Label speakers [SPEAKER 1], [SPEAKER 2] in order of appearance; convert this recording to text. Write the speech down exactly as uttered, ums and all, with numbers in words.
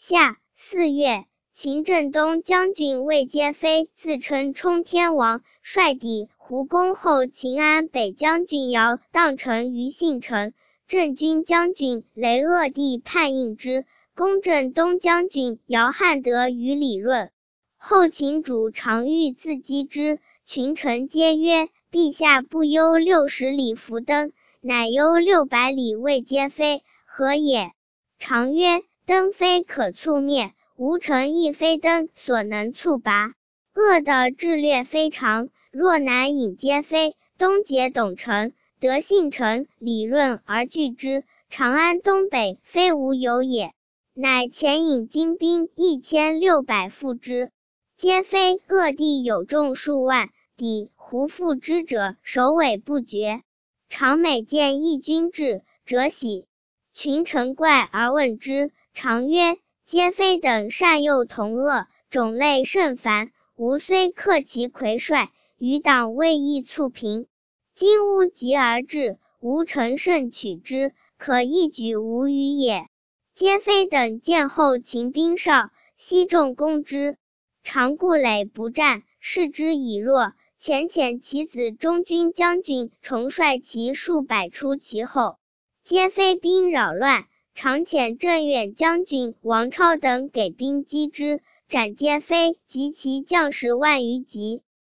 [SPEAKER 1] 夏四月，秦振东将军魏阶飞自称冲天王，率抵胡攻后，秦安北将军姚荡臣于信城，镇军将军雷鄂地叛应之，攻镇东将军姚汉德于李润。后秦主常欲自击之，群臣皆曰：陛下不忧六十里伏登，乃忧六百里魏阶飞，何也？常曰：登非可促灭，无城亦非登所能促拔。恶的智略非常，若难引阶飞，东结董承，得信城、李润而拒之，长安东北非无有也。乃遣引精兵一千六百赴之。阶飞各地有众数万，抵胡复之者首尾不绝。常每见义军至，辄喜。群臣怪而问之，常曰：阶飞等善诱同恶，种类甚繁，吾虽克其魁帅，余党未易促平。今乌集而至，吾乘胜取之，可一举无余也。阶飞等见后秦兵少，悉众攻之。常顾垒不战，视之以弱，遣遣其子中军将军重率其数百出其后。阶飞兵扰乱，常遣镇远将军王超等给兵击之，斩阶飞及其将士万余级。